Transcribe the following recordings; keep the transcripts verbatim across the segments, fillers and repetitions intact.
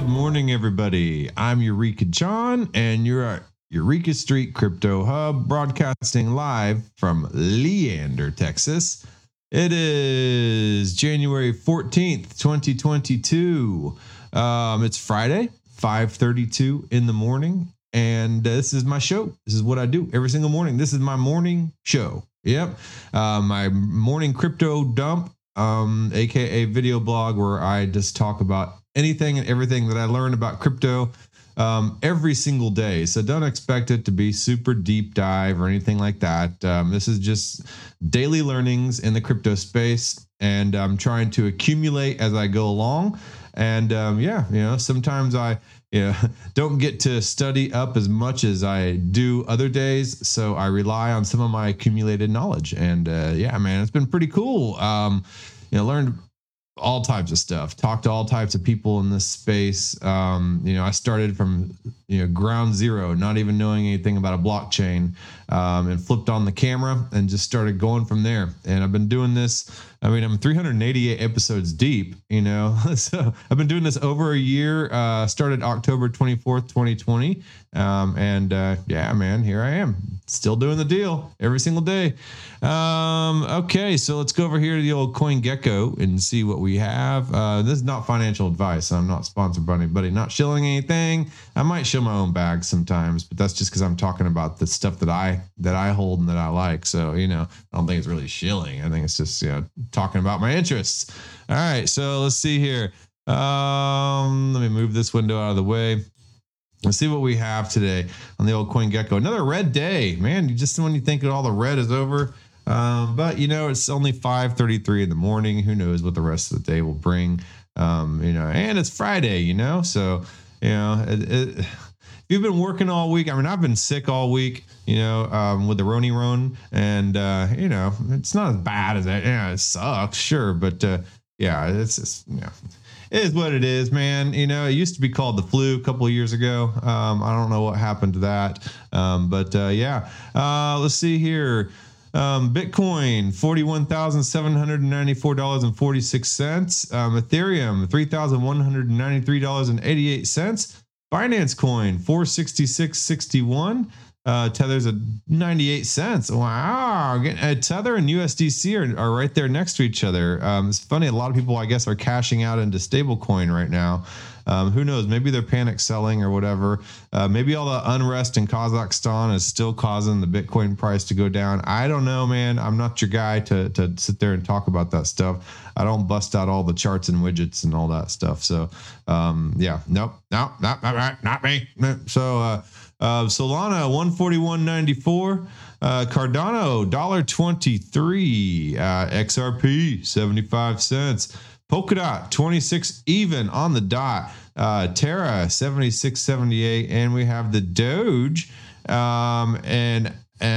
Good morning, everybody. I'm Eureka John, and you're at Eureka Street Crypto Hub, broadcasting live from Leander, Texas. It is January fourteenth, twenty twenty-two. Um, it's Friday, five thirty-two in the morning, and uh, this is my show. This is what I do every single morning. This is my morning show. Yep. Uh, my morning crypto dump, um, aka video blog, where I just talk about anything and everything that I learn about crypto um, every single day. So don't expect it to be super deep dive or anything like that. Um, this is just daily learnings in the crypto space, and I'm trying to accumulate as I go along. And um, yeah, you know, sometimes I you know, don't get to study up as much as I do other days. So I rely on some of my accumulated knowledge. And uh, yeah, man, it's been pretty cool. Um, you know, learned all types of stuff, talked to all types of people in this space. Um, you know, I started from, you know, ground zero, not even knowing anything about a blockchain, um, and flipped on the camera and just started going from there. And I've been doing this. I mean, I'm three hundred eighty-eight episodes deep, you know, so I've been doing this over a year, uh, started October twenty-fourth, twenty twenty. Um, and, uh, yeah, man, here I am still doing the deal every single day. Um, okay. So let's go over here to the old CoinGecko and see what we have. Uh, this is not financial advice. I'm not sponsored by anybody, not shilling anything. I might shill my own bag sometimes, but that's just cause I'm talking about the stuff that I, that I hold and that I like. So, you know, I don't think it's really shilling. I think it's just, you know, talking about my interests. All right. So let's see here. Um, let me move this window out of the way. Let's see what we have today on the old CoinGecko. Another red day, man. You just when you think that all the red is over, um, but you know it's only five thirty-three in the morning. Who knows what the rest of the day will bring? Um, you know, and it's Friday. You know, so you know, it, it, if you've been working all week. I mean, I've been sick all week. You know, um, with the Roni Ron, and uh, you know, it's not as bad as that. Yeah, it sucks, sure, but uh, yeah, it's just you know. It is what it is, man. You know, it used to be called the flu a couple of years ago. Um, I don't know what happened to that. Um, but uh, yeah, uh, let's see here. Um, Bitcoin, forty-one thousand seven hundred ninety-four dollars and forty-six cents. Um, Ethereum, three thousand one hundred ninety-three dollars and eighty-eight cents. Binance Coin, four sixty-six sixty-one. Uh, Tether's at ninety-eight cents. Wow. Uh, Tether and U S D C are, are right there next to each other. Um, it's funny. A lot of people, I guess, are cashing out into stablecoin right now. Um, who knows? Maybe they're panic selling or whatever. Uh, maybe all the unrest in Kazakhstan is still causing the Bitcoin price to go down. I don't know, man. I'm not your guy to, to sit there and talk about that stuff. I don't bust out all the charts and widgets and all that stuff. So, um, yeah, nope, nope, not, not, not me. So, uh, Uh, Solana one forty-one ninety-four, uh, Cardano one dollar twenty-three, uh, X R P seventy-five cents, Polkadot twenty-six even on the dot, uh, Terra seventy-six seventy-eight, and we have the Doge, um, and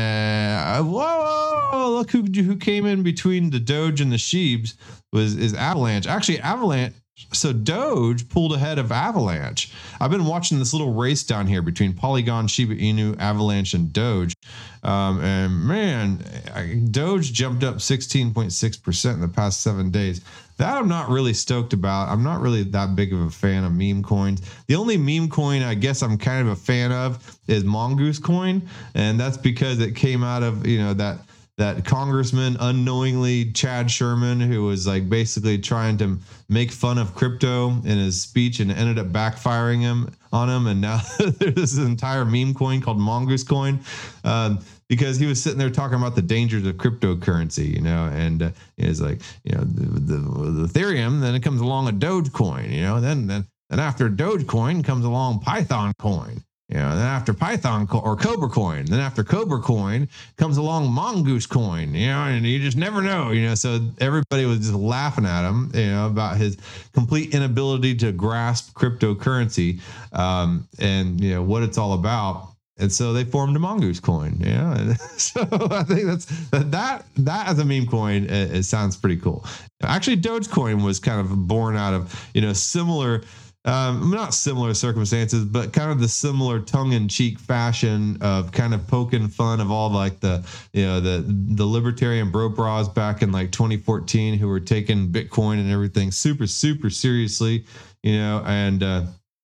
uh, whoa, look who who came in between the Doge and the Sheebs was is Avalanche. Actually, Avalanche. So Doge pulled ahead of Avalanche. I've been watching this little race down here between Polygon, Shiba Inu, Avalanche, and Doge. Um, and man, Doge jumped up sixteen point six percent in the past seven days. That I'm not really stoked about. I'm not really that big of a fan of meme coins. The only meme coin I guess I'm kind of a fan of is Mongoose Coin. And that's because it came out of, you know, that that congressman unknowingly, Chad Sherman, who was like basically trying to make fun of crypto in his speech and ended up backfiring him on him. And now there's this entire meme coin called Mongoose Coin, um, because he was sitting there talking about the dangers of cryptocurrency, you know, and uh, it's like, you know, the, the, the Ethereum, then it comes along a Dogecoin, you know, then, then, then after Dogecoin comes along Python Coin. You know, then after Python co- or Cobra Coin, then after Cobra Coin comes along Mongoose Coin, you know, and you just never know, you know. So everybody was just laughing at him, you know, about his complete inability to grasp cryptocurrency, um, and you know what it's all about. And so they formed a Mongoose Coin, you know. And so I think that's that that as a meme coin, it, it sounds pretty cool. Actually, Dogecoin was kind of born out of, you know, similar. Um, not similar circumstances, but kind of the similar tongue-in-cheek fashion of kind of poking fun of all like the, you know, the the libertarian bro bras back in like twenty fourteen who were taking Bitcoin and everything super, super seriously, you know, and uh,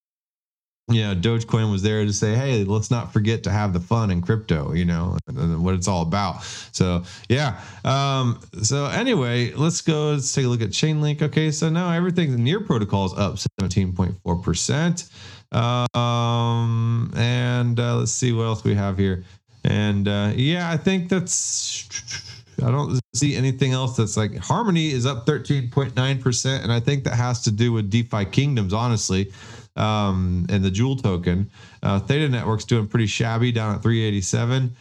Yeah, Dogecoin was there to say, hey, let's not forget to have the fun in crypto, you know, and what it's all about. So, yeah. Um, so, anyway, let's go. Let's take a look at Chainlink. Okay, so now everything near protocol is up seventeen point four percent. Um, and uh, let's see what else we have here. And uh, yeah, I think that's. I don't see anything else that's like Harmony is up thirteen point nine percent. And I think that has to do with DeFi Kingdoms, honestly. Um, and the Jewel token. Uh, Theta Network's doing pretty shabby, down at three eighty-seven.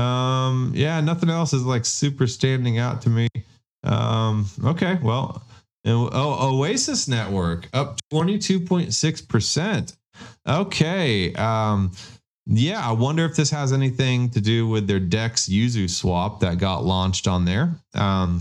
Um, yeah, nothing else is like super standing out to me. Um, okay, well, and, oh, Oasis Network up twenty-two point six percent. Okay. Um, yeah, I wonder if this has anything to do with their DEX Yuzu swap that got launched on there. Um,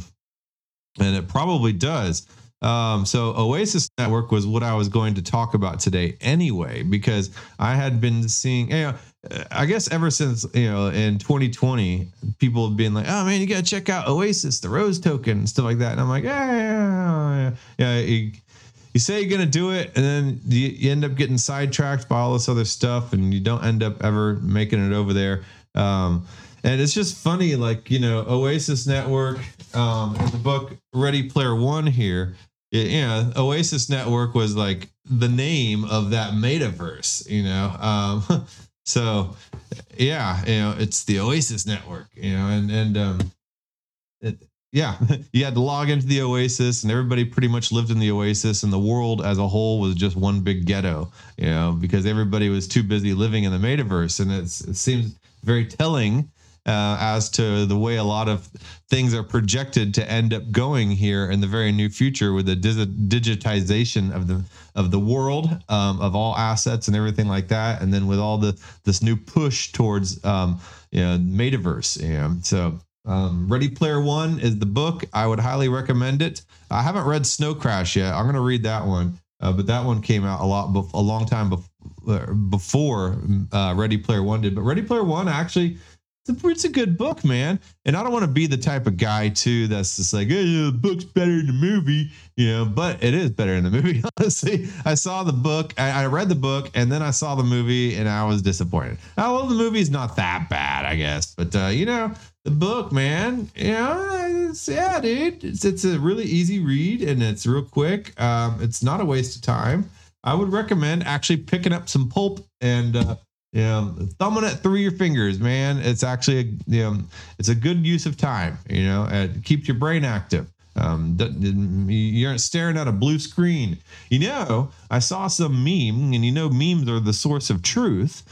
and it probably does. Um, so Oasis Network was what I was going to talk about today anyway, because I had been seeing, you know, I guess ever since, you know, in twenty twenty, people have been like, oh man, you got to check out Oasis, the Rose token and stuff like that. And I'm like, yeah, yeah, yeah. yeah you, you say you're going to do it, and then you, you end up getting sidetracked by all this other stuff, and you don't end up ever making it over there. Um, And it's just funny, like, you know, Oasis Network, um, in the book Ready Player One here, it, you know, Oasis Network was like the name of that metaverse, you know. Um, so, yeah, you know, it's the Oasis Network, you know, and, and um, it, yeah, you had to log into the Oasis, and everybody pretty much lived in the Oasis, and the world as a whole was just one big ghetto, you know, because everybody was too busy living in the metaverse. And it's, it seems very telling Uh, as to the way a lot of things are projected to end up going here in the very near future, with the digitization of the of the world, um, of all assets and everything like that, and then with all the this new push towards um, you know, metaverse. You know, so um, Ready Player One is the book. I would highly recommend it. I haven't read Snow Crash yet. I'm going to read that one, uh, but that one came out a lot bef- a long time bef- before uh, Ready Player One did. But Ready Player One actually. It's a, it's a good book, man. And I don't want to be the type of guy, too, that's just like, hey, the book's better than the movie, you know, but it is better than the movie, honestly. I saw the book, I, I read the book, and then I saw the movie, and I was disappointed. Now, well, the movie's not that bad, I guess. But, uh, you know, the book, man, you know, it's, yeah, dude, it's, it's a really easy read, and it's real quick. Um, it's not a waste of time. I would recommend actually picking up some pulp and, uh, yeah, thumbing it through your fingers, man. It's actually a, you know, it's a good use of time. You know, it keeps your brain active. Um, you aren't staring at a blue screen. You know, I saw some meme, and you know, memes are the source of truth.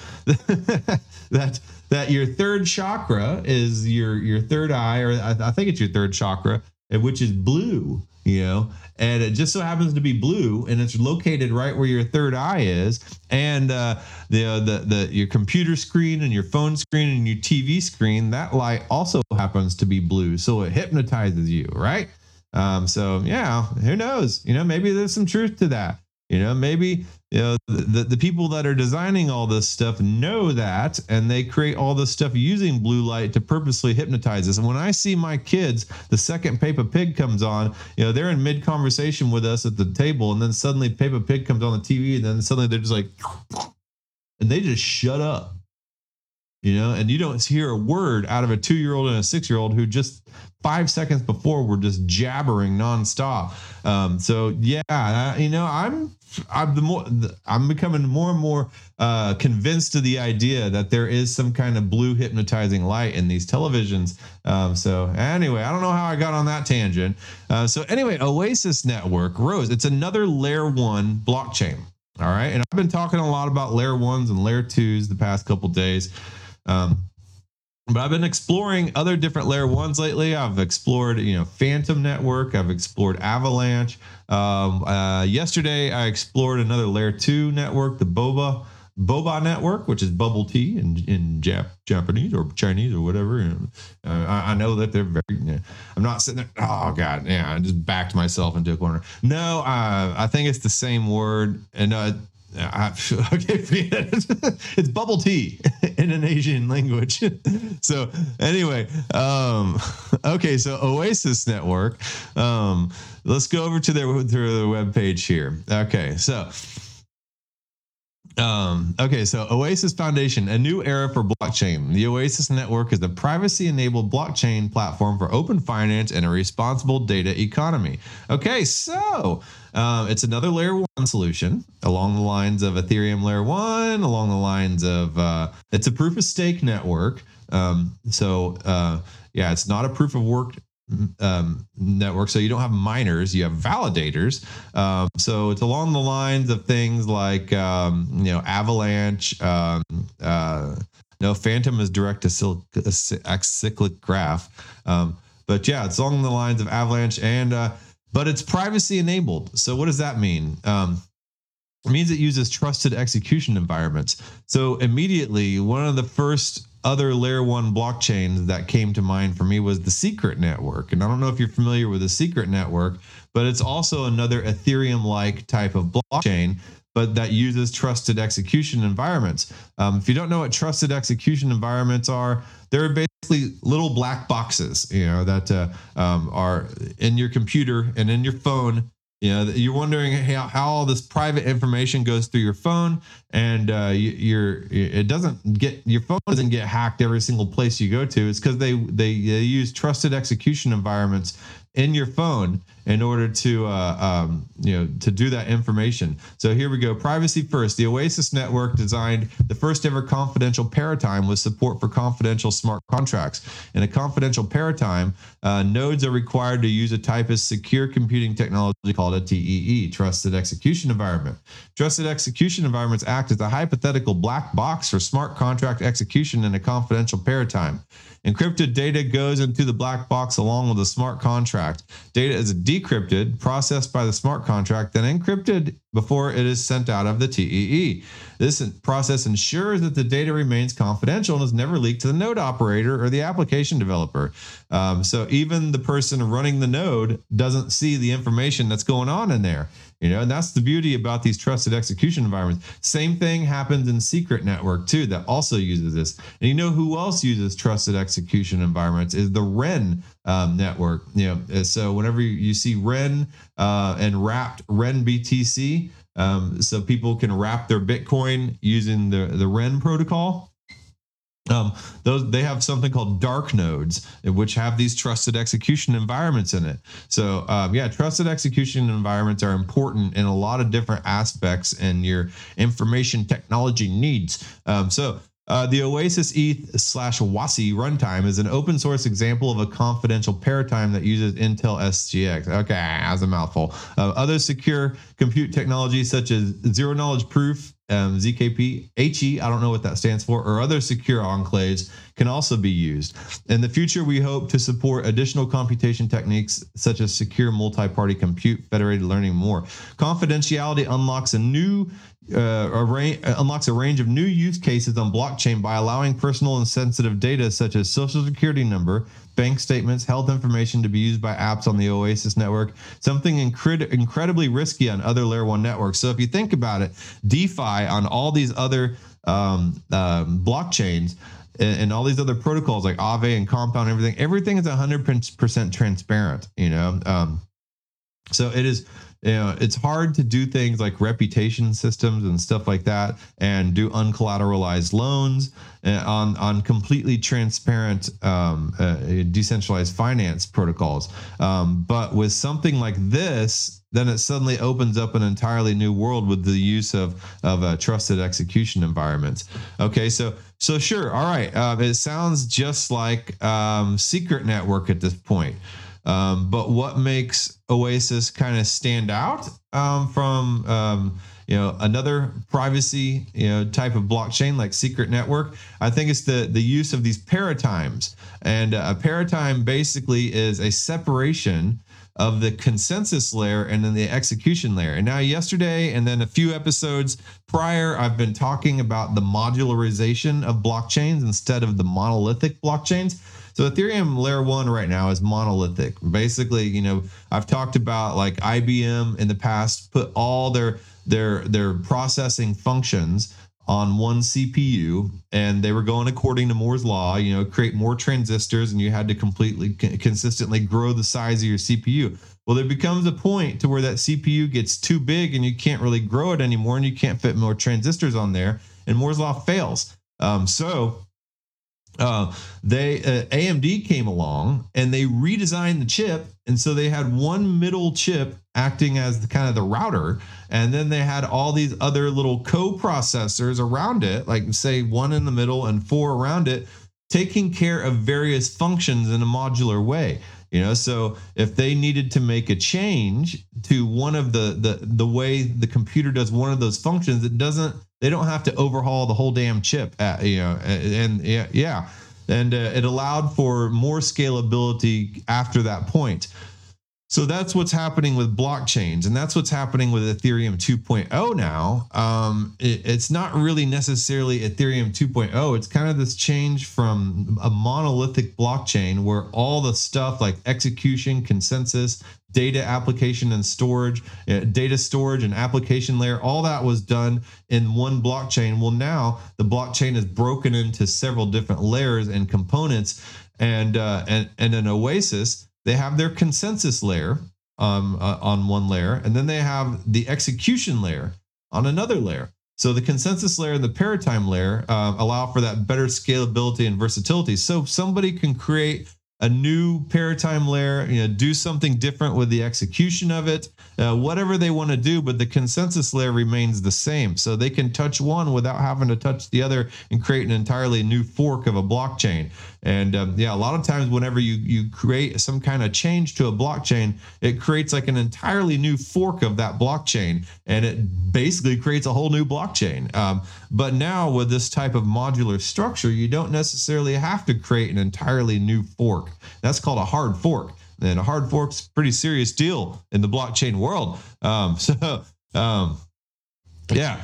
that that your third chakra is your your third eye, or I, I think it's your third chakra, which is blue. You know, and it just so happens to be blue, and it's located right where your third eye is, and uh, the, uh, the the your computer screen and your phone screen and your T V screen, that light also happens to be blue, so it hypnotizes you, right? Um, so yeah, who knows? You know, maybe there's some truth to that. You know, maybe you know the the people that are designing all this stuff know that, and they create all this stuff using blue light to purposely hypnotize us. And when I see my kids, the second Peppa Pig comes on, you know, they're in mid conversation with us at the table, and then suddenly Peppa Pig comes on the T V, and then suddenly they're just like, and they just shut up. You know, and you don't hear a word out of a two-year-old and a six-year-old who just five seconds before were just jabbering nonstop. Um, so yeah, I, you know, I'm I'm the more I'm becoming more and more uh, convinced of the idea that there is some kind of blue hypnotizing light in these televisions. Um, so anyway, I don't know how I got on that tangent. Uh, so anyway, Oasis Network, Rose, it's another layer one blockchain. All right, and I've been talking a lot about layer ones and layer twos the past couple days. Um, but I've been exploring other different layer ones lately. I've explored, you know, Phantom Network. I've explored Avalanche. Um, uh, yesterday, I explored another layer two network, the Boba Boba Network, which is bubble tea in in Jap, Japanese or Chinese or whatever. And, uh, I, I know that they're very. You know, I'm not sitting there. Oh God, yeah, I just backed myself into a corner. No, uh, I think it's the same word, and. Uh, I, okay, it's bubble tea in an Asian language. So anyway, um, okay, so Oasis Network. Um, let's go over to their to their webpage here. Okay, so Um, okay, so Oasis Foundation, a new era for blockchain. The Oasis Network is a privacy-enabled blockchain platform for open finance and a responsible data economy. Okay, so um, it's another layer one solution along the lines of Ethereum layer one, along the lines of uh, it's a proof of stake network. Um, so uh, yeah, it's not a proof of work um, network. So you don't have miners, you have validators. Um, so it's along the lines of things like, um, you know, Avalanche, um, uh, no, Phantom is direct to cyclic graph. Um, but yeah, it's along the lines of Avalanche and, uh, but it's privacy enabled. So what does that mean? Um, it means it uses trusted execution environments. So immediately, one of the first other layer one blockchains that came to mind for me was the Secret Network. And I don't know if you're familiar with the Secret Network, but it's also another Ethereum-like type of blockchain, but that uses trusted execution environments. Um, if you don't know what trusted execution environments are, they're basically little black boxes, you know, that uh, um, are in your computer and in your phone. You know, you're wondering how, how all this private information goes through your phone, and uh, you, you're it doesn't get your phone doesn't get hacked every single place you go to. It's because they, they they use trusted execution environments in your phone in order to uh, um, you know to do that information. So here we go. Privacy first. The Oasis Network designed the first ever confidential paratime with support for confidential smart contracts. In a confidential paratime, uh, nodes are required to use a type of secure computing technology called a T E E, Trusted Execution Environment. Trusted execution environments act as a hypothetical black box for smart contract execution in a confidential paratime. Encrypted data goes into the black box along with a smart contract. Data is decrypted, processed by the smart contract, then encrypted before it is sent out of the T E E. This process ensures that the data remains confidential and is never leaked to the node operator or the application developer. Um, so even the person running the node doesn't see the information that's going on in there. You know, and that's the beauty about these trusted execution environments. Same thing happens in Secret Network too, that also uses this. And you know who else uses trusted execution environments is the Ren um, network. You know, so whenever you see Ren uh, and wrapped Ren B T C, um, so people can wrap their Bitcoin using the the Ren protocol. Um, those they have something called dark nodes, which have these trusted execution environments in it. So um, yeah, trusted execution environments are important in a lot of different aspects in your information technology needs. Um, so uh, the Oasis E T H slash WASI runtime is an open source example of a confidential paratime that uses Intel S G X. Okay, that's a mouthful. Uh, other secure compute technologies such as zero knowledge proof, Um, Z K P, H E, I don't know what that stands for, or other secure enclaves can also be used. In the future, we hope to support additional computation techniques such as secure multi-party compute, federated learning, more. Confidentiality unlocks a new uh, array, unlocks a range of new use cases on blockchain by allowing personal and sensitive data such as social security number, bank statements, health information to be used by apps on the Oasis network, something incred- incredibly risky on other layer one networks. So if you think about it, DeFi on all these other um, um, blockchains and, and all these other protocols like Aave and Compound and everything, everything is one hundred percent transparent, you know? Um, so it is, you know, it's hard to do things like reputation systems and stuff like that and do uncollateralized loans on, on completely transparent um, uh, decentralized finance protocols. Um, but with something like this, then it suddenly opens up an entirely new world with the use of, of uh, trusted execution environments. Okay, so so sure, all right. Uh, it sounds just like um, Secret Network at this point. Um, but what makes Oasis kind of stand out um, from um, you know another privacy you know type of blockchain like Secret Network? I think it's the the use of these paratimes, and uh, a paratime basically is a separation of the consensus layer and then the execution layer. And now yesterday and then a few episodes prior, I've been talking about the modularization of blockchains instead of the monolithic blockchains. So Ethereum layer one right now is monolithic. Basically, you know, I've talked about like I B M in the past put all their their their processing functions on one C P U, and they were going according to Moore's law, you know, create more transistors, and you had to completely consistently grow the size of your C P U. Well, there becomes a point to where that C P U gets too big and you can't really grow it anymore, and you can't fit more transistors on there, and Moore's law fails. Um, so uh, they uh, A M D came along and they redesigned the chip, and so they had one middle chip acting as the kind of the router, and then they had all these other little co-processors around it, like say one in the middle and four around it, taking care of various functions in a modular way. You know, so if they needed to make a change to one of the the the way the computer does one of those functions, it doesn't. They don't have to overhaul the whole damn chip. At, you know, and, and yeah, yeah, and uh, it allowed for more scalability after that point. So that's what's happening with blockchains, and that's what's happening with Ethereum two point oh now. Um, it, it's not really necessarily Ethereum two point oh. It's kind of this change from a monolithic blockchain where all the stuff like execution, consensus, data application and storage, uh, data storage and application layer, all that was done in one blockchain. Well, now the blockchain is broken into several different layers and components, and uh, and and an Oasis. They have their consensus layer um, uh, on one layer, and then they have the execution layer on another layer. So the consensus layer and the paratime layer uh, allow for that better scalability and versatility. So somebody can create a new paratime layer, you know, do something different with the execution of it, uh, whatever they want to do, but the consensus layer remains the same. So they can touch one without having to touch the other and create an entirely new fork of a blockchain. And um, yeah, a lot of times whenever you, you create some kind of change to a blockchain, it creates like an entirely new fork of that blockchain, and it basically creates a whole new blockchain. Um, but now with this type of modular structure, you don't necessarily have to create an entirely new fork. That's called a hard fork. And a hard fork's a pretty serious deal in the blockchain world. Um, so um, yeah.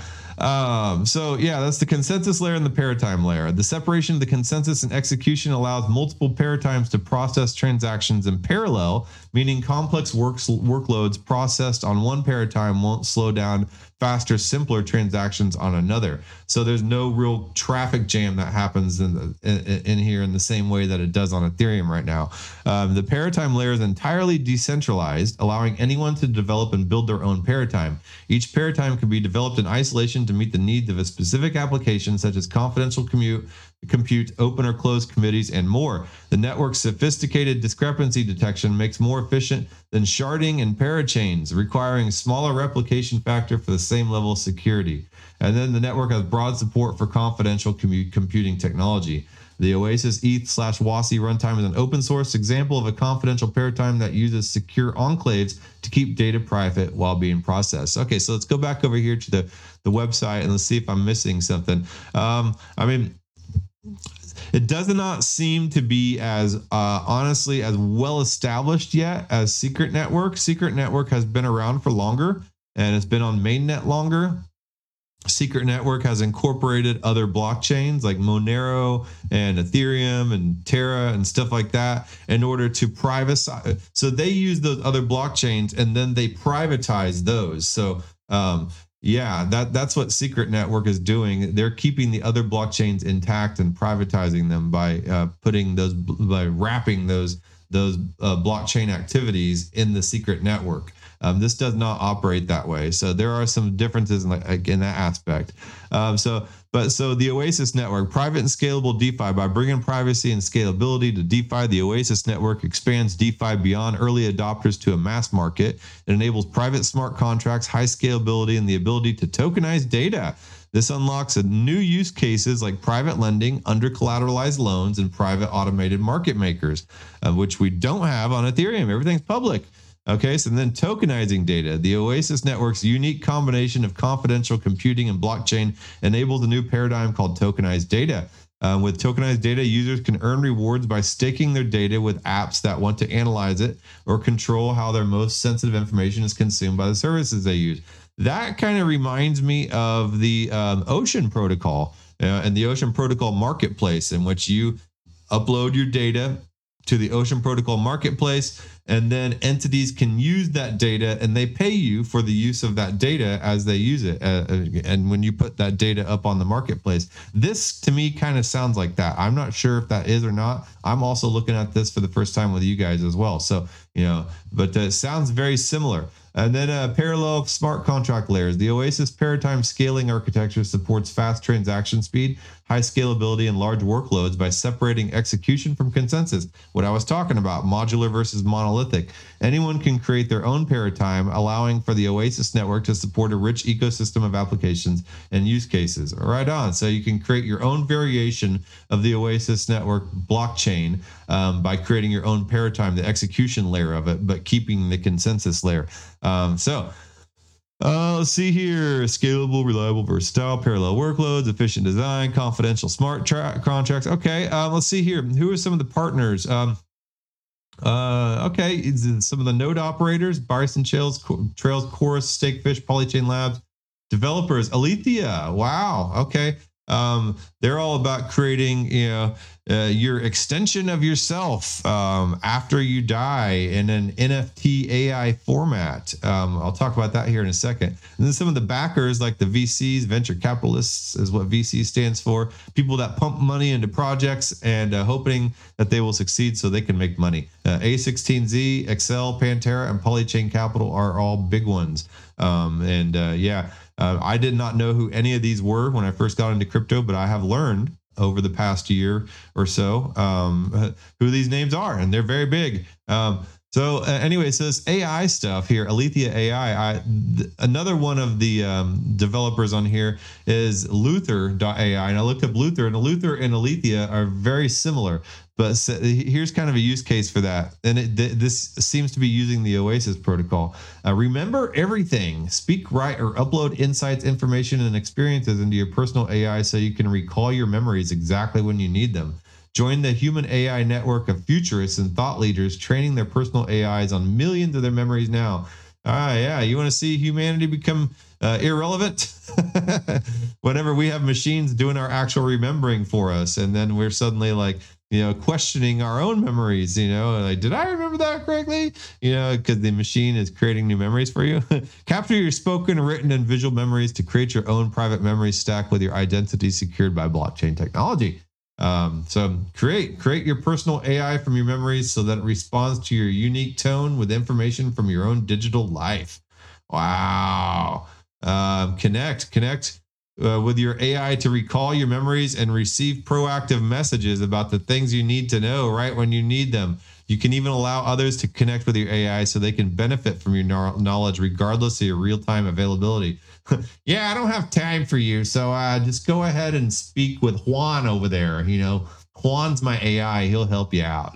Um, so yeah, that's the consensus layer and the paratime layer. The separation of the consensus and execution allows multiple paratimes to process transactions in parallel, meaning complex works, workloads processed on one paratime won't slow down faster, simpler transactions on another. So there's no real traffic jam that happens in the in, in here in the same way that it does on Ethereum right now. Um, the paratime layer is entirely decentralized, allowing anyone to develop and build their own paratime. Each paratime can be developed in isolation to meet the needs of a specific application, such as confidential commute, compute, open or closed committees, and more. The network's sophisticated discrepancy detection makes more efficient than sharding and parachains, requiring smaller replication factor for the same level of security. And then the network has broad support for confidential commu- computing technology. The Oasis E T H slash WASI runtime is an open source example of a confidential paratime that uses secure enclaves to keep data private while being processed. Okay, so let's go back over here to the, the website and let's see if I'm missing something. Um, I mean, it does not seem to be as uh, honestly as well established yet as Secret Network. Secret Network has been around for longer and it's been on mainnet longer. Secret Network has incorporated other blockchains like Monero and Ethereum and Terra and stuff like that in order to privatize. So they use those other blockchains and then they privatize those. So um, yeah, that that's what Secret Network is doing. They're keeping the other blockchains intact and privatizing them by uh, putting those by wrapping those those uh, blockchain activities in the Secret Network. Um, this does not operate that way. So there are some differences in, like, in that aspect. Um, so, but so the Oasis network, private and scalable DeFi. By bringing privacy and scalability to DeFi, the Oasis network expands DeFi beyond early adopters to a mass market. It enables private smart contracts, high scalability, and the ability to tokenize data. This unlocks a new use cases like private lending, under collateralized loans, and private automated market makers, uh, which we don't have on Ethereum. Everything's public. Okay, so then tokenizing data. The Oasis network's unique combination of confidential computing and blockchain enables a new paradigm called tokenized data. Uh, with tokenized data, users can earn rewards by staking their data with apps that want to analyze it or control how their most sensitive information is consumed by the services they use. That kind of reminds me of the um, Ocean Protocol uh, and the Ocean Protocol marketplace, in which you upload your data to the Ocean Protocol marketplace, And then entities can use that data and they pay you for the use of that data as they use it. Uh, and when you put that data up on the marketplace, this to me kind of sounds like that. I'm not sure if that is or not. I'm also looking at this for the first time with you guys as well. So, you know, but uh, it sounds very similar. And then uh, parallel smart contract layers. The Oasis Paradigm scaling architecture supports fast transaction speed, high scalability, and large workloads by separating execution from consensus. What I was talking about, modular versus monolithic. Anyone can create their own paradigm, allowing for the Oasis network to support a rich ecosystem of applications and use cases. Right on. So you can create your own variation of the Oasis network blockchain um, by creating your own paradigm, the execution layer of it, but keeping the consensus layer. Um, so uh, let's see here. Scalable, reliable, versatile, parallel workloads, efficient design, confidential smart tra- contracts. Okay, um, let's see here. Who are some of the partners? Um, uh, okay, some of the node operators, Bison Trails, Trails, Chorus, Stakefish, Polychain Labs. Developers, Alethea. Wow. Okay. Um, they're all about creating, you know, uh, your extension of yourself um, after you die in an N F T A I format. Um, I'll talk about that here in a second. And then some of the backers, like the V Cs, venture capitalists is what V C stands for. People that pump money into projects and uh, hoping that they will succeed so they can make money. Uh, A sixteen Z, Excel, Pantera, and Polychain Capital are all big ones. Um, and uh, yeah. Uh, I did not know who any of these were when I first got into crypto, but I have learned over the past year or so um, who these names are, and they're very big. Um, so uh, anyway, so this A I stuff here, Alethea A I, I th- another one of the um, developers on here is Luther dot A I, and I looked up Luther, and Luther and Alethea are very similar. But here's kind of a use case for that. And it, th- this seems to be using the Oasis protocol. Uh, remember everything. Speak, write, or upload insights, information, and experiences into your personal A I so you can recall your memories exactly when you need them. Join the human A I network of futurists and thought leaders training their personal A Is on millions of their memories now. Ah, yeah. You want to see humanity become uh, irrelevant? Whenever we have machines doing our actual remembering for us, and then we're suddenly like, you know, questioning our own memories, you know, like, did I remember that correctly? You know, because the machine is creating new memories for you. Capture your spoken, written, and visual memories to create your own private memory stack with your identity secured by blockchain technology. Um, so create, create your personal A I from your memories so that it responds to your unique tone with information from your own digital life. Wow. Um, connect, connect. Uh, with your A I to recall your memories and receive proactive messages about the things you need to know right when you need them. You can even allow others to connect with your A I so they can benefit from your knowledge regardless of your real-time availability. Yeah, I don't have time for you, so uh, just go ahead and speak with Juan over there. You know, Juan's my A I. He'll help you out.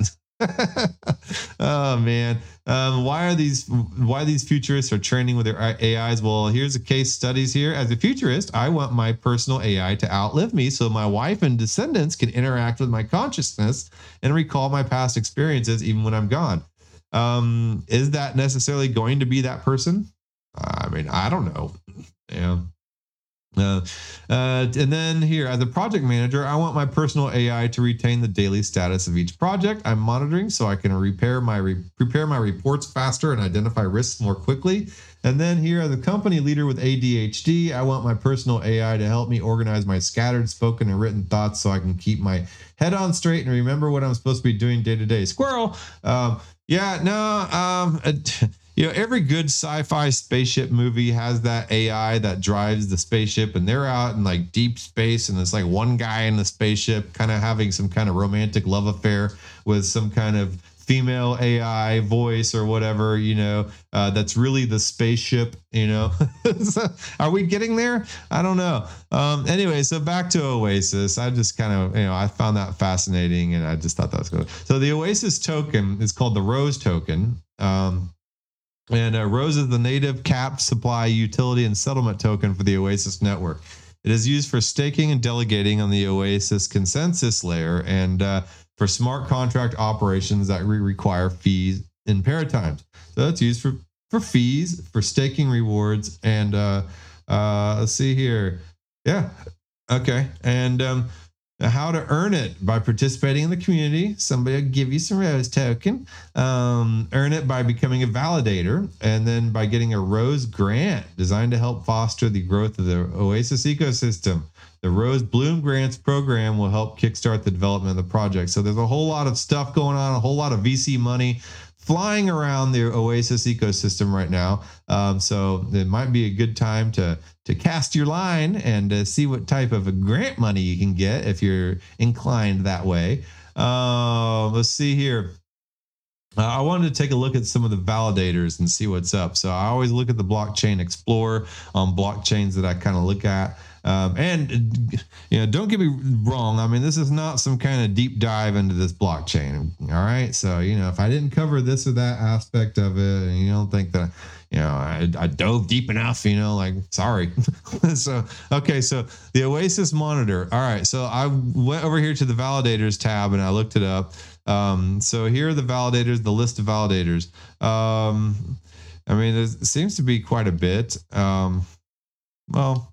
Oh man, um, why are these why these futurists are training with their A Is? Well, here's a case studies here. As a futurist, I want my personal A I to outlive me so my wife and descendants can interact with my consciousness and recall my past experiences even when I'm gone. Um, is that necessarily going to be that person? I mean, I don't know. Yeah. Uh, uh, and then here, as a project manager, I want my personal A I to retain the daily status of each project I'm monitoring so I can repair my re- prepare my reports faster and identify risks more quickly. And then here, as a company leader with A D H D, I want my personal A I to help me organize my scattered spoken and written thoughts so I can keep my head on straight and remember what I'm supposed to be doing day to day. Squirrel. Um, yeah, no, um, it, you know, every good sci-fi spaceship movie has that A I that drives the spaceship, and they're out in like deep space, and it's like one guy in the spaceship kind of having some kind of romantic love affair with some kind of female A I voice or whatever, you know, uh, that's really the spaceship, you know. Are we getting there? I don't know. Um, anyway, so back to Oasis. I just kind of, you know, I found that fascinating, and I just thought that was good. So the Oasis token is called the Rose token. Um, And uh, Rose is the native cap supply utility and settlement token for the Oasis network. It is used for staking and delegating on the Oasis consensus layer and uh, for smart contract operations that re- require fees in paratimes. So it's used for, for fees, for staking rewards, and uh, uh, let's see here. Yeah. Okay. And um, how to earn it by participating in the community. Somebody will give you some Rose token. Um, earn it by becoming a validator, and then by getting a Rose grant designed to help foster the growth of the Oasis ecosystem. The Rose Bloom Grants program will help kickstart the development of the project. So there's a whole lot of stuff going on, a whole lot of V C money flying around the Oasis ecosystem right now. Um, so it might be a good time to to cast your line and uh, see what type of a grant money you can get if you're inclined that way. Uh, let's see here. Uh, I wanted to take a look at some of the validators and see what's up. So I always look at the Blockchain Explorer on blockchains that I kind of look at. Um, and, you know, don't get me wrong. I mean, this is not some kind of deep dive into this blockchain. All right. So, you know, if I didn't cover this or that aspect of it, and you don't think that, you know, I, I dove deep enough, you know, like, sorry. So, okay. So the Oasis Monitor. All right. So I went over here to the validators tab and I looked it up. Um, so here are the validators, the list of validators. Um, I mean, there seems to be quite a bit. Um, well,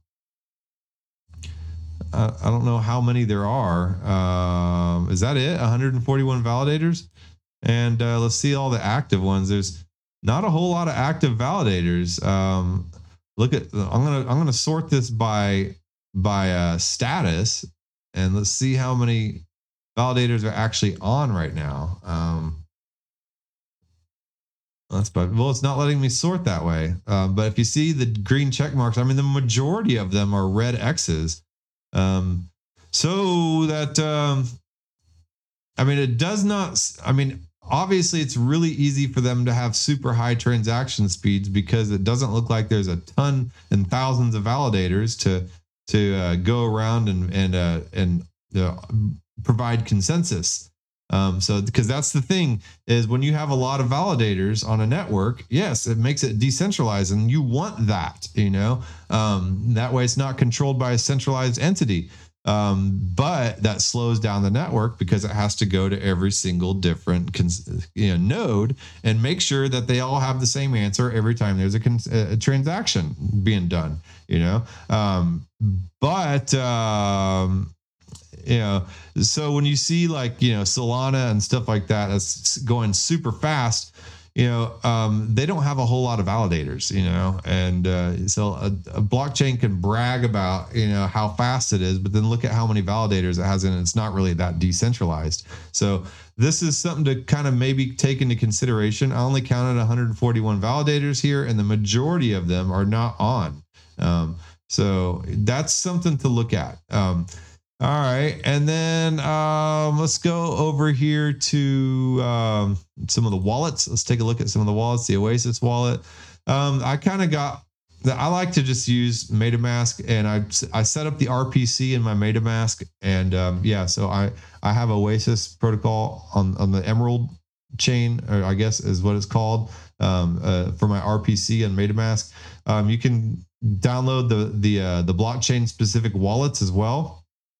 I don't know how many there are. Um, is that it? one hundred forty-one validators? And uh, let's see all the active ones. There's not a whole lot of active validators. Um, look at. I'm gonna I'm gonna sort this by by uh, status, and let's see how many validators are actually on right now. Um, that's but well, it's not letting me sort that way. Uh, but if you see the green check marks, I mean, the majority of them are red X's. Um, so that, um, I mean, it does not, I mean, obviously it's really easy for them to have super high transaction speeds because it doesn't look like there's a ton and thousands of validators to, to, uh, go around and, and, uh, and, uh, provide consensus. Um, so, because that's the thing is when you have a lot of validators on a network, yes, it makes it decentralized and you want that, you know, um, that way it's not controlled by a centralized entity. Um, but that slows down the network because it has to go to every single different cons- you know, node and make sure that they all have the same answer every time there's a, cons- a transaction being done, you know, um, but, um, you know, so when you see like, you know, Solana and stuff like that, that's going super fast, you know, um, they don't have a whole lot of validators, you know, and uh, so a, a blockchain can brag about, you know, how fast it is, but then look at how many validators it has and it's not really that decentralized. So this is something to kind of maybe take into consideration. I only counted one hundred forty-one validators here and the majority of them are not on. Um, so that's something to look at. Um, All right. And then um, let's go over here to um, some of the wallets. Let's take a look at some of the wallets, the Oasis wallet. Um, I kind of got, I like to just use MetaMask and I, I set up the R P C in my MetaMask. And um, yeah, so I, I have Oasis protocol on, on the Emerald chain, or I guess is what it's called, um, uh, for my R P C and MetaMask. Um, you can download the, the, uh, the blockchain specific wallets as well.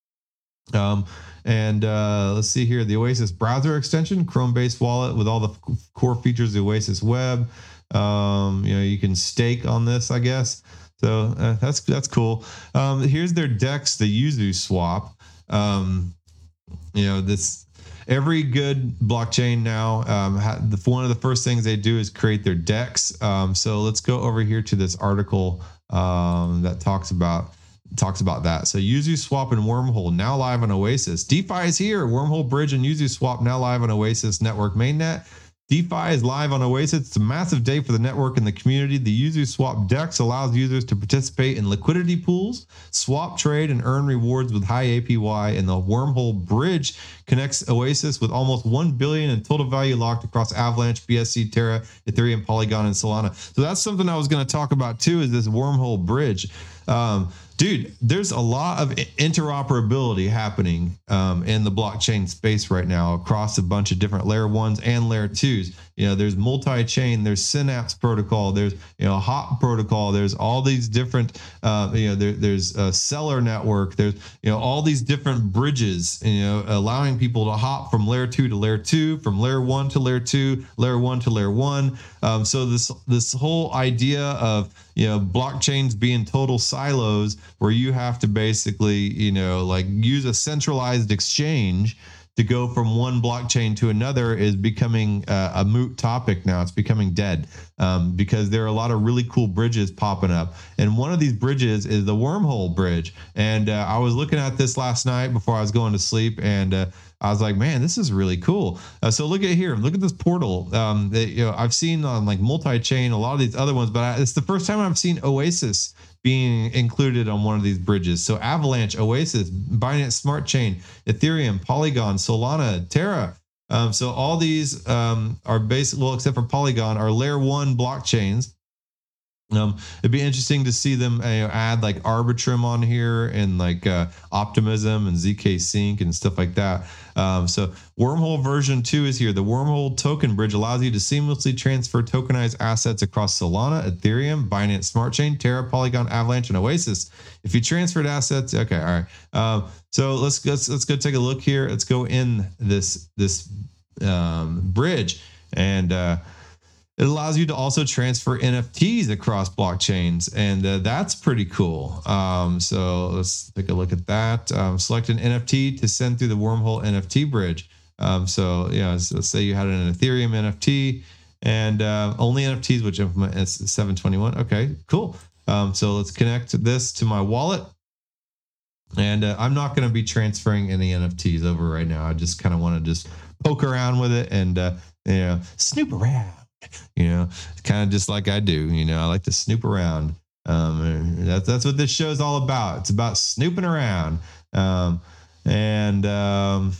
Um, and uh, let's see here, the Oasis browser extension, Chrome-based wallet with all the core features of the Oasis web. Um, you know, you can stake on this, I guess. So uh, that's that's cool. Um, here's their DEX, the Yuzu swap. Um, you know, this every good blockchain now. Um, ha, the, one of the first things they do is create their DEX. Um, so let's go over here to this article um, that talks about. talks about that. So Yuzu Swap and Wormhole now live on Oasis. DeFi is here. Wormhole Bridge and Yuzu Swap now live on Oasis Network Mainnet. DeFi is live on Oasis. It's a massive day for the network and the community. The Yuzu Swap DEX allows users to participate in liquidity pools, swap, trade, and earn rewards with high A P Y. And the Wormhole Bridge connects Oasis with almost one billion in total value locked across Avalanche, B S C, Terra, Ethereum, Polygon, and Solana. So that's something I was going to talk about too, is this Wormhole Bridge. Um, Dude, there's a lot of interoperability happening um, in the blockchain space right now across a bunch of different layer ones and layer twos. You know, there's multi-chain, there's Synapse protocol, there's, you know, HOP protocol, there's all these different, uh, you know, there, there's a Seller network, there's, you know, all these different bridges, you know, allowing people to hop from layer two to layer two, from layer one to layer two, layer one to layer one. Um, so this, this whole idea of, you know, blockchains being total silos where you have to basically, you know, like use a centralized exchange to go from one blockchain to another is becoming uh, a moot topic now. It's becoming dead um, because there are a lot of really cool bridges popping up. And one of these bridges is the Wormhole Bridge. And uh, I was looking at this last night before I was going to sleep, and uh, I was like, man, this is really cool. Uh, so look at here. Look at this portal. Um, that, you know, I've seen on like multi-chain, a lot of these other ones, but I, it's the first time I've seen Oasis being included on one of these bridges. So Avalanche, Oasis, Binance Smart Chain, Ethereum, Polygon, Solana, Terra. Um, so all these um, are basically, well, except for Polygon, are layer one blockchains. Um, it'd be interesting to see them uh, add like Arbitrum on here and like uh, Optimism and Z K Sync and stuff like that. Um, so Wormhole version two is here. The Wormhole token bridge allows you to seamlessly transfer tokenized assets across Solana, Ethereum, Binance Smart Chain, Terra, Polygon, Avalanche, and Oasis. If you transferred assets, okay, all right. Um, so let's let's let's go take a look here. Let's go in this this um, bridge and. Uh, It allows you to also transfer N F Ts across blockchains, and uh, that's pretty cool. Um, so let's take a look at that. Um, select an N F T to send through the Wormhole N F T bridge. Um, so yeah, so let's say you had an Ethereum N F T, and uh, only N F Ts which implement is seven twenty-one. Okay, cool. Um, so let's connect this to my wallet. And uh, I'm not going to be transferring any N F Ts over right now. I just kind of want to just poke around with it and uh, you know, snoop around. You know, kind of just like I do. You know, I like to snoop around. Um, that's that's what this show is all about. It's about snooping around. Um, and um,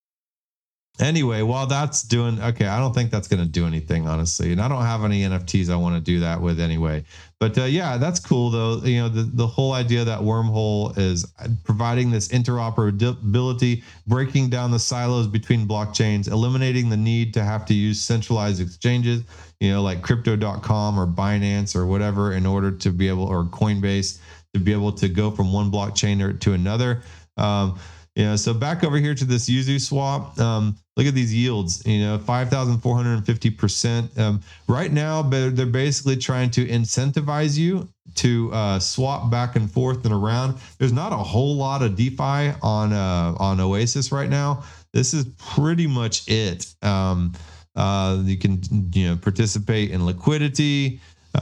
anyway, while that's doing okay, I don't think that's going to do anything, honestly. And I don't have any N F Ts I want to do that with anyway. But uh, yeah, that's cool though. You know, the, the whole idea that Wormhole is providing this interoperability, breaking down the silos between blockchains, eliminating the need to have to use centralized exchanges, you know, like crypto dot com or Binance or whatever, in order to be able, or Coinbase, to be able to go from one blockchain or to another. Um, you know, so back over here to this Yuzu swap. Um, look at these yields, you know, five thousand four hundred fifty percent. Um, right now, they're basically trying to incentivize you to uh, swap back and forth and around. There's not a whole lot of DeFi on uh, on Oasis right now. This is pretty much it. Um, uh, you can, you know, participate in liquidity,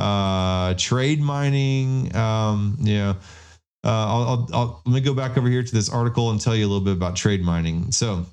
uh, trade mining, um, you know. Uh, I'll, I'll, I'll let me go back over here to this article and tell you a little bit about trade mining. So,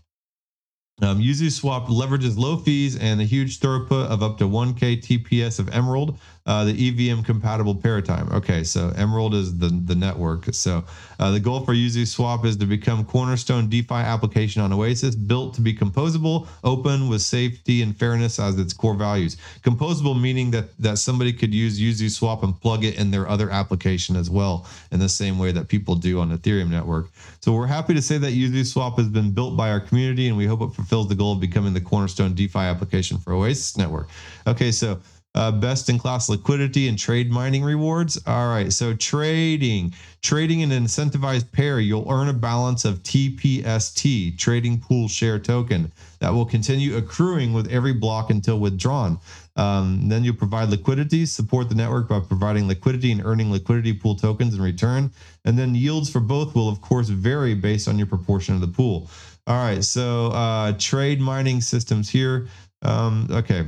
um, Yuzu Swap leverages low fees and a huge throughput of up to one K T P S of Emerald, uh, the E V M compatible paratime. Okay, so Emerald is the, the network. So uh, the goal for Yuzu Swap is to become cornerstone DeFi application on Oasis, built to be composable, open, with safety and fairness as its core values. Composable meaning that that somebody could use Yuzu Swap and plug it in their other application as well, in the same way that people do on Ethereum network. So we're happy to say that Yuzu Swap has been built by our community, and we hope it fulfills the goal of becoming the cornerstone DeFi application for Oasis network. Okay, so Uh, best in class liquidity and trade mining rewards. All right, so trading, trading an incentivized pair, you'll earn a balance of T P S T, trading pool share token, that will continue accruing with every block until withdrawn. Um, then you'll provide liquidity, support the network by providing liquidity and earning liquidity pool tokens in return. And then yields for both will, of course, vary based on your proportion of the pool. All right, so uh, trade mining systems here. Um, okay.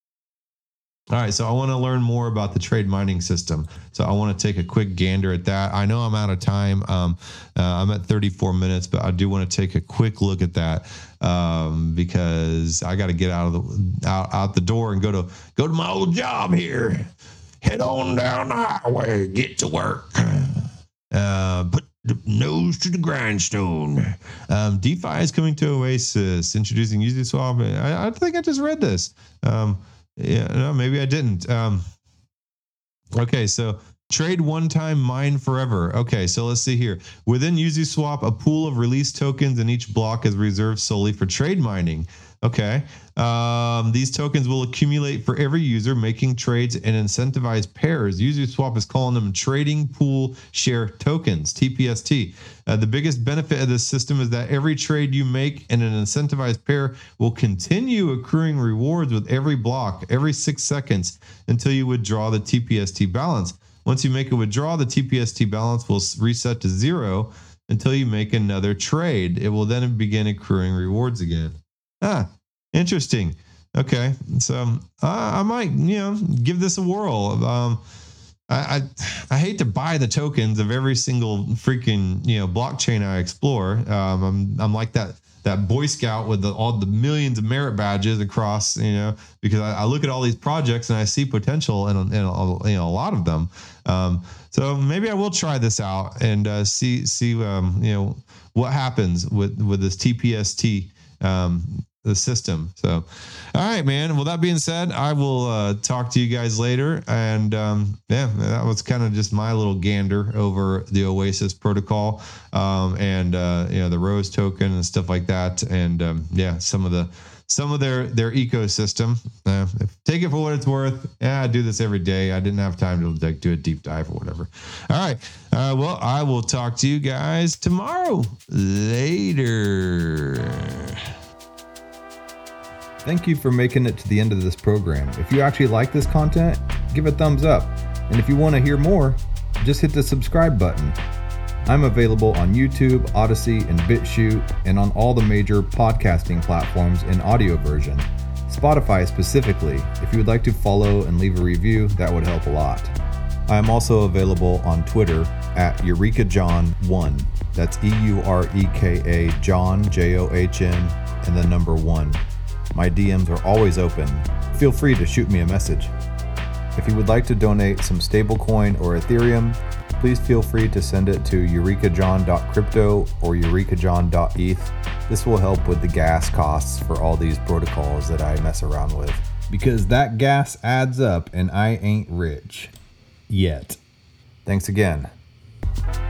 All right, so I want to learn more about the trade mining system. So I want to take a quick gander at that. I know I'm out of time. Um, uh, I'm at thirty-four minutes, but I do want to take a quick look at that um, because I got to get out of the out, out the door and go to go to my old job here. Head on down the highway, get to work. Uh, put the nose to the grindstone. Um, DeFi is coming to Oasis, introducing Yuzu Swap. I, I think I just read this. Um, Yeah, no, maybe I didn't. Um, okay, so trade one time, mine forever. Okay, so let's see here. Within Yuzu Swap, a pool of release tokens in each block is reserved solely for trade mining. Okay, um, these tokens will accumulate for every user making trades in incentivized pairs. Yuzu Swap is calling them trading pool share tokens, T P S T. Uh, the biggest benefit of this system is that every trade you make in an incentivized pair will continue accruing rewards with every block, every six seconds, until you withdraw the T P S T balance. Once you make a withdrawal, the T P S T balance will reset to zero until you make another trade. It will then begin accruing rewards again. Ah, interesting. Okay, so uh, I might, you know, give this a whirl. Um, I, I I hate to buy the tokens of every single freaking, you know, blockchain I explore. Um, I'm I'm like that that Boy Scout with the, all the millions of merit badges across, you know, because I, I look at all these projects and I see potential in, in a, you know, a lot of them. Um, so maybe I will try this out and uh, see see um, you know, what happens with with this T P S T. Um, the system. So, all right, man. Well, that being said, I will uh, talk to you guys later. And um, yeah, that was kind of just my little gander over the Oasis protocol um, and uh, you know, the Rose token and stuff like that. And um, yeah, some of the some of their their ecosystem. Uh, take it for what it's worth. Yeah, I do this every day. I didn't have time to like do a deep dive or whatever. All right. Uh, well, I will talk to you guys tomorrow. Later. Thank you for making it to the end of this program. If you actually like this content, give a thumbs up. And if you want to hear more, just hit the subscribe button. I'm available on YouTube, Odyssey, and BitChute, and on all the major podcasting platforms in audio version. Spotify specifically. If you would like to follow and leave a review, that would help a lot. I am also available on Twitter at Eureka John one. That's E U R E K A John, J O H N, and the number one. My D Ms are always open. Feel free to shoot me a message. If you would like to donate some stablecoin or Ethereum, please feel free to send it to eureka john dot crypto or eureka john dot e t h. This will help with the gas costs for all these protocols that I mess around with. Because that gas adds up and I ain't rich. Yet. Thanks again.